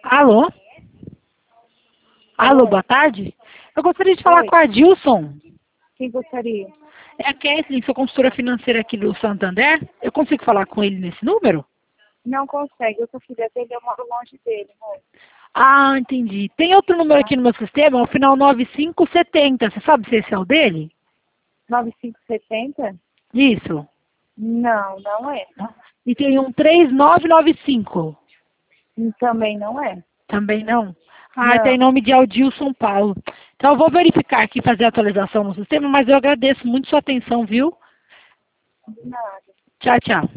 Alô? Alô, Oi. boa tarde. Eu gostaria de falar Oi. com a Dilson. Quem gostaria? É a Kathleen, sou consultora financeira aqui do Santander. Eu consigo falar com ele nesse número? Não consegue, eu sou filha dele, eu moro longe dele, moço. Ah, entendi. Tem outro número aqui no meu sistema, o final 9570. Você sabe se esse é o dele? 9570? Isso. Não, não é. E tem um 3995. Também não é. Também não? Ah, tem Não, nome de Aldilson Paulo. Então eu vou verificar aqui, fazer a atualização no sistema, mas eu agradeço muito sua atenção, viu? nada. Tchau, tchau.